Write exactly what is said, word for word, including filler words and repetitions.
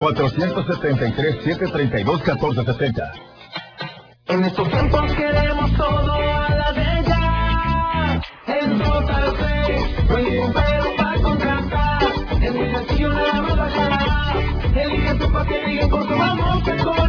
cuatrocientos setenta y tres, setecientos treinta y dos, catorce sesenta. En estos tiempos queremos todo a la de ya. En Total Play, no hay ningún pero para contratar. En mi sencillo nada más bajará. Elige tu paquete y en corto vamos a